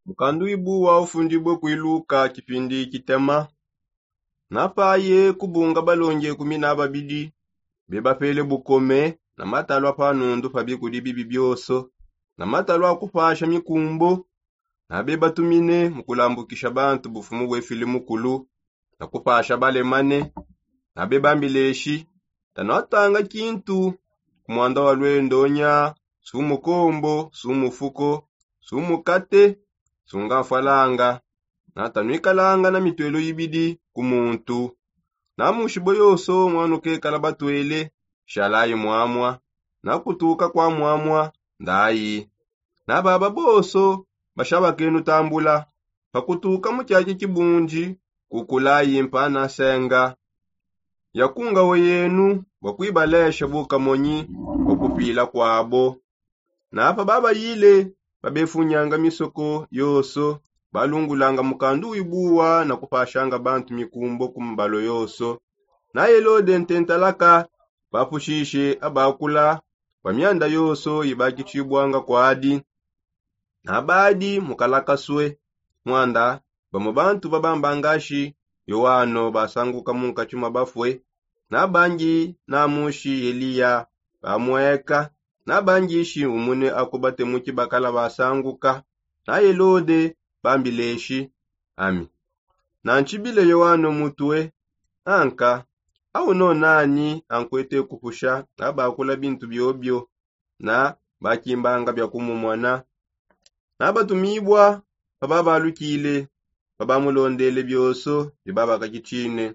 Mukandu ibuwa ufundibwe kwiluka kipindi kitema. Napaye kubunga balonje kumina babidi. Beba pele bukome na matalwa panundu pabikudi bibi byoso. Na matalwa kupasha mikumbo. Na beba tumine mukulambukisha bantu bufumu bwe filimu kulu. Na kupasha bale mane. Na beba mbileshi. Tanotanga kintu kumwanda wa lwendonya. Sumu kombo, sumu fuko, sumu kate, sunga falanga. Na tanuikalanga na mitwelo ibidi kumuntu. Na mushibo yoso mwanuke kalabatwele, shalayi muamwa. Na kutuka kwa muamwa, ndayi. Na baba boso, bashaba kenu tambula. Pakutuka mutiaji kibunji, kukulayi mpana senga. Yakunga weyenu, wakuibalesha buka monyi, wakupila kwa abo. Na hapa baba yile, babefunyanga misoko yoso, balungulanga mukandu ibuwa na kupashanga bantu mikumbo kumbalo yoso. Na yelode ntentalaka, bapushishe abakula, pamyanda yoso ibaki chibwanga kwa adi. Na badi mukalakaswe, mwanda, bamubantu babambangashi, Yohano basanguka munka chuma bafwe. Na banji na mushi Eliya, bamweka. Na banjishi umune akubate muki bakala basanguka. Na yelode bambileshi. Ami. Na nchibile Yohano mutwe. Anka. Au no nani ankwete kupusha. Na bakula bintu biobyo. Na bakimbanga bya kumumwana. Na batumibwa. Baba alukile. Baba mulondele byoso. Baba kakichine.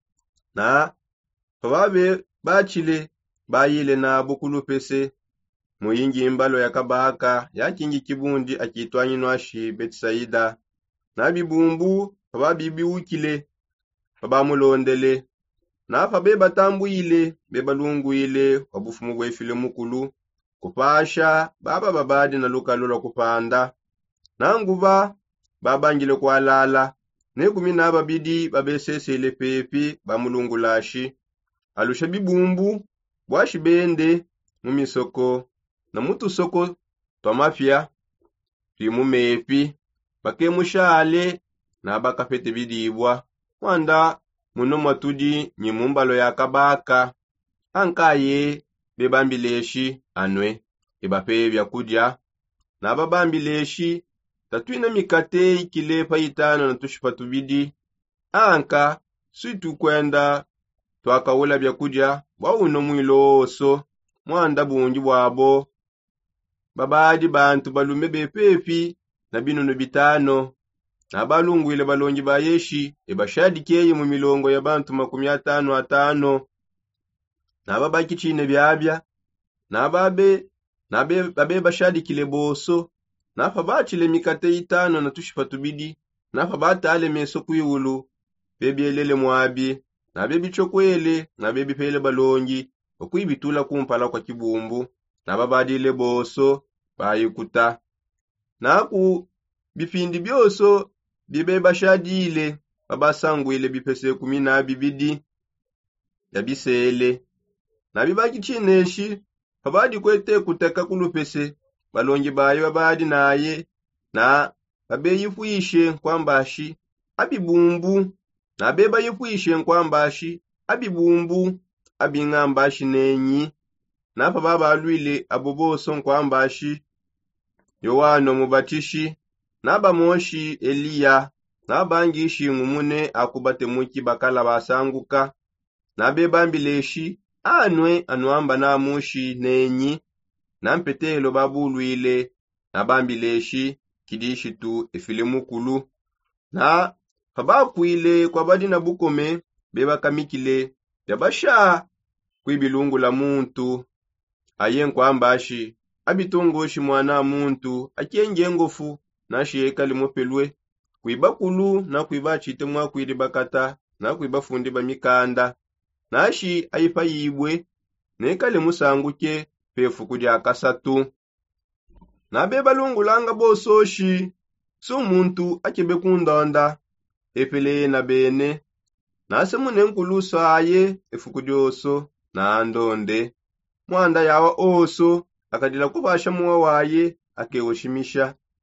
Na bababe bachile. Bayile na bukulu pese. Muyingi imbalo ya kabaka, ya kingi kibundi akitwanyi nwashi Betsaida. Na bibumbu, baba bibi ukile, baba mulondele. Na beba tambu ile, beba lungu ile, wabufumu bwe filimu kulu. Kupasha, baba babadi na luka lula kupanda. Na nguva, baba ngile kwa lala. Negumina babidi, babesese ile pepi, bamulungu lashi. Alusha bibumbu, bwashi bende, mumisoko. Na mutu soko twamafia timu mepi bake mushale na bakapete bidibwa mwanda muno matudi nyimumbalo ya kabaka ankaye bebambileshi anwe ibape bya kudya na babambileshi tatwina mikate ikilepa itano na tushipa tubidi anka situ kwenda twakawula bya kudya wa uno mwiloso mwanda bungi bwabo babadi bantu balume bepepi na binono bitano. Na balungu ile balonji bayeshi ebashadikeye mu milongo ya bantu 50 na babaki chine byabya na babe bashadikile boso na fabachile mikate 5 na tushipa tubidi na fabatale meso kuyulu bebyelele mwabi na bebichokwele na bebipele balonji okuibitula kumpala kwa kibumbu. Na babadile boso bayikuta. Na ku bipindi byoso bibe bashadile babasangwile bipese 10 bibidi ya bisele. Na bibaki chineshi babadi kwete kuteka kulupese balongi bayo babadi naye na babeyifuishe kwambashi abibumbu na beba yifuishe kwambashi abibumbu abingambashi nenyi. Na baba alwile aboboso nkwambashi Yohano mubatishi na bamoshi Eliya na bangishi ngumune akubate muki bakala basanguka na bebambileshi anwe anwamba na mushi nenyi na mpetelo babulwile na bambileshi kidishi tu efilimu kulu na babakwile kwa badi na bukome bebakamikile yabasha kwibilungu la muntu aye nkwambashi abitongoshi mwana muntu akenge ngofu na sheka limopelwe kuibakulu na kuibachite mwa kwili bakata na kuibafundi bamikanda nashi ayipayibwe nekale musanguke pefu kudya kasatu. Na beba lungulanga bososhi so muntu akebe kundonda epele na bene na semune nkulusa aye efukudyoso na andonde mwanda yawa oso akadila kubasha muwa waye akewoshimisha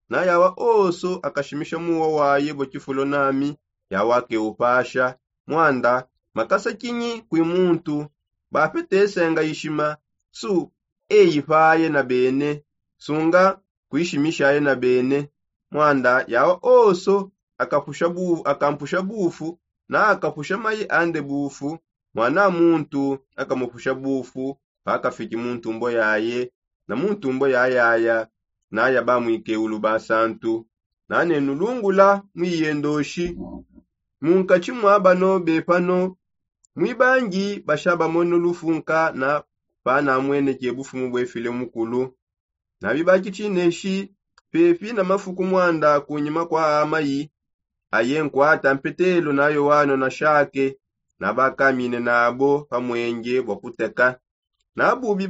na yawa oso akashimisha muwa waye bochifulo nami yawake upasha mwanda makasa kinyi kwimuntu bafetesenga yishima su eyipaye na bene sunga kwishimishaye na bene mwanda yawa oso akampusha bufu na akapusha mayi ande bufu mwana muntu akamupusha bufu pakafiki muntu mbo yaye na muntu mbo yayaya na yaba mwike uluba santu na nenulungula mwiyendoshi munkachi mwabano bepano mwibangi bashaba mono lufunka na pana mwene kebufu mubwefile mukulu na bibaki chineshi pepi na mafuku mwanda kunyima kwa amayi ayenkwata mpetelo na Yohano na shake na bakamine nabo pamwenge bokuteka nabubi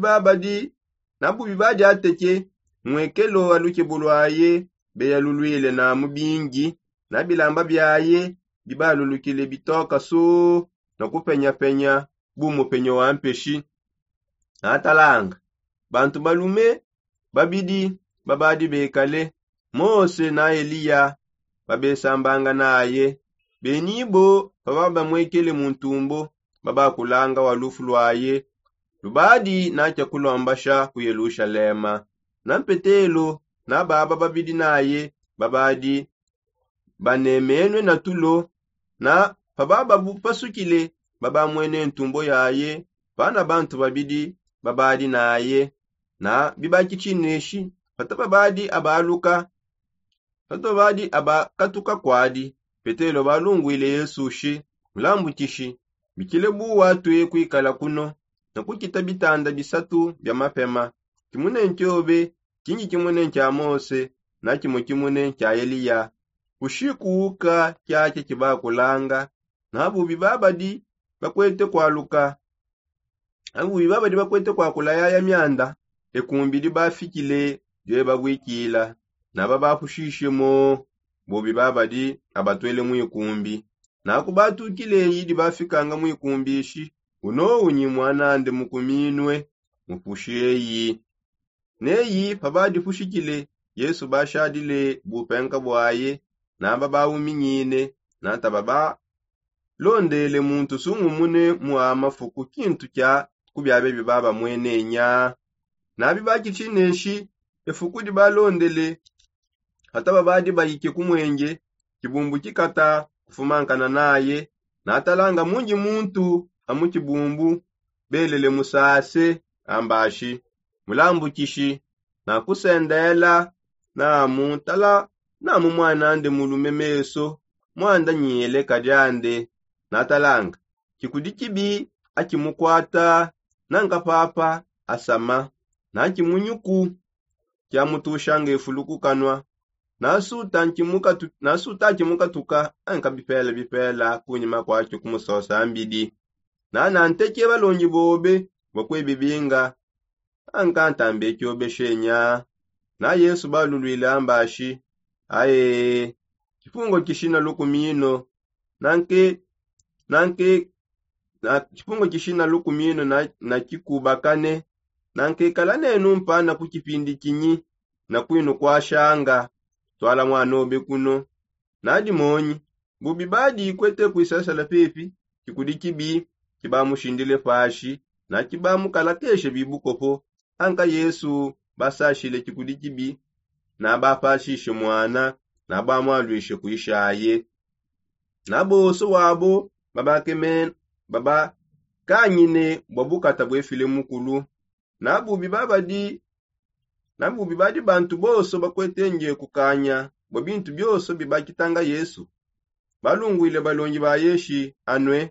baji ateke mwekelo aluke bulwaye beyalulwile na mubingi na bilamba byaye bibalulukile bitoka so na kupenya bumu penyo wampeshi atalanga bantu balume babadi bekale Mose na Eliya babesambanga naye benibo baba mwekele muntumbo baba kulanga walufu lwaye lubadi na chakulambasha ku Yerusalema na mpetelo na baba babidi naye babadi banemenwe na tulo na baba bupasukile baba mwene ntumbo yaye bana bantu babadi naye na bibaki chineshi babadi abaluka babadi abakatuka kwadi petelo balungwile Yesushi mulambukishi bikile buwa tuye kwikala kuno na kukita bitanda bisatu bya mapema kimune nkyobe kingi kimune kya Mose na kimune kya Eliya kushikuuka kyake kibakulanga na abubi babadi bakwete kwaluka abubi babadi bakwete kwakulaya ya myanda ekumbidi bafikile je bagwikila na baba kushishemo bobi babadi abatwele mwikumbi na kubatukile yidi bafikanga mwikumbishi uno unyi mwana ande mukuminwe mupusheyi neyi pabadi fushikile Yesu bashadile bupenka bwaye na baba uminyine na tababa londele muntu sungumune muama fuku kintu kya kubyabe bibaba mwenenya na bibaki chineshi efuku di balondele hata babadi bayike kumwenge kibumbu kikata kufumankana naye na atalanga mungi muntu amukibumbu belele musase ambashi mulambukishi na kusendela na mutala na mumwana ande mulume meso mwanda nyele kajande na talanga kikudikibi akimukwata nanga papa asama na kimunyuku kya mutushanga efuluku kanwa nasuta kimuka tuka anka bipela kunyima kwakyo kumusosa ambidi na nanteke balongi bobe bakwebibinga anka ntambe kyobe shenya na Yesu balulwile ambashi aye kifungo kishina lukumino na kifungo kishina lukumino na kikubakane nanke kalane numpana kukipindi kinyi na kwino kwa shanga twala mwana obe kuno nadi monyi bubi badi kwete kuisasa la pepi kikudikibi kibamushindile fashi na kibamukalakeshe bibukopo anka Yesu basashile kikudikibi na bafashishe mwana na bamwalwishe kuishaye nabo so wabo baba kanyine bwabukata bwefile mukulu nabubi badi bantu boso bakwetenge kukanya bo bintu byoso bibakitanga Yesu balungwile balongi ba yeshi anwe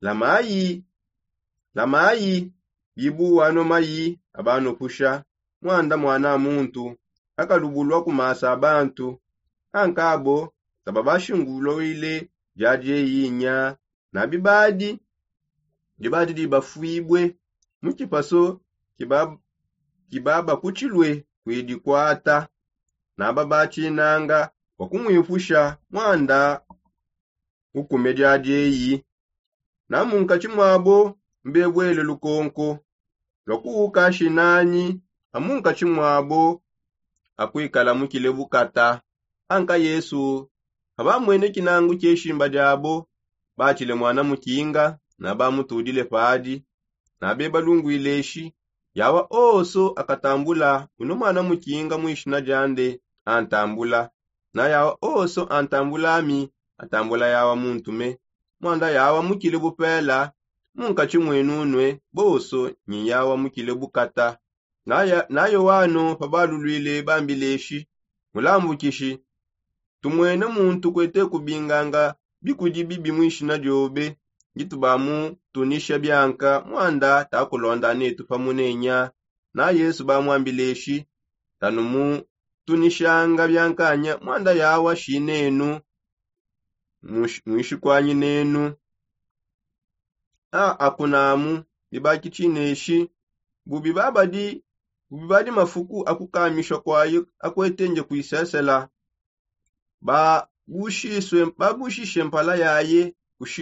lamayi bibu wano mayi abano pusha mwana muntu akalubulwa kumasa abantu ankabo sababashungulo ile jaje yinya na bibadi bafuibwe mukipaso kibaba kuchilwe kwidikwata na baba chinanga wakumwifusha mwanda ukume jajeyi na munkachi mwabo mbebwele lukonko lwakuuka shinani amunkachi mwabo akuikala mukile bukata. Anka Yesu abamwene kinangu kyeshimba dyabo bachile mwana mukinga na bamutudile padi na beba lungwileshi yawa oso akatambula uno mwana mukinga mwishina jande antambula na yawa oso antambulami atambula yawa muntume mwanda yawa mukile bupela munkachi mwenunwe boso nyi yawa mukile bukata nayo wano pabalulwile bambileshi mulambukishi tumwene muntu kwete kubinganga bikudi bibi mwishina jobe gitubamu tunisha byanka mwanda takulonda netu pamunenya na Yesu bamwambileshi tanumu tunishanga byankanya mwanda yawa shinenu mwishikwanyi nenu akunamu bibaki chineshi bubi badi mafuku akukamisha kwayo akwetenje kuisesela babushishe mpala yaye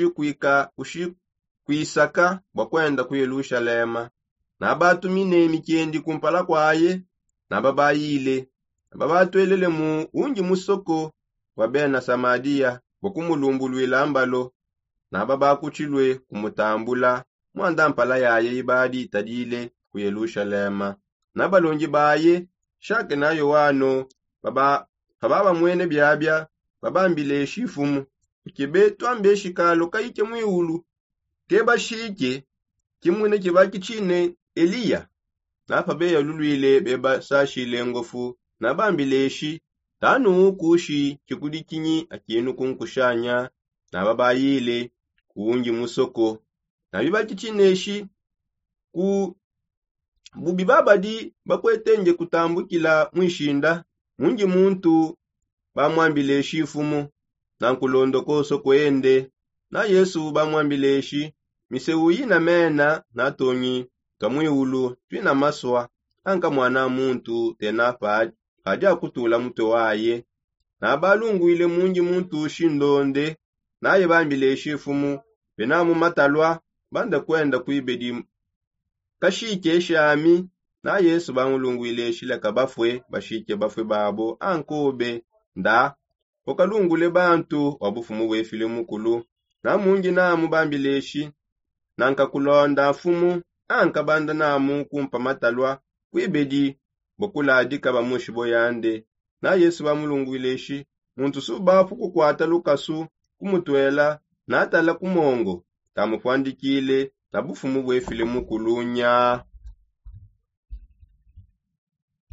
kuisaka bakwenda ku Yerusalema na batumine emikendi kumpala kwaye na babayile babatwelele mu unji musoko wa bena Samadia bokumulumbulwila ambalo na babakuchilwe kumutambula mwanda mpala yaye ibadi tadile ku Yerusalema na balonji baye shake nayo wano baba mwene byabya babambile shifumu kibe twambe shikalo kaike mwiulu keba shike kimwene kibaki chine Eliya na pabeya lulwile beba sashile ngofu na bambileshi tanu kushi kikudikinyi akienu kunkushanya na babayile kuunji musoko na bibaki chineshi ku bubi babadi bakwetenje kutambukila mwishinda munji muntu bamwambileshi ifumu na nkulondo koso kwende na Yesu bamwambileshi misewuyi na mena na tonyi tamwiulu twina maswa anka mwana muntu tena padi akutula mutwe waye na balunguile munji muntu shindonde naye bambileshi ifumu benamu matalwa banda kwenda kuibedi kashike shami na Yesu bamulunguile shileka bashike bafwe babo ankobe nda okalungule bantu wabufumu bwefile mukulu na mungi namu bambileshi nanka kulonda fumu anka banda namu kumpa matalwa kwibedi bokuladika bamushi boyande na Yesu bamulunguileshi muntu subafu kukwata lukasu kumutwela na atala kumongo tamufandikile na bufumu bwefile mukulu nya.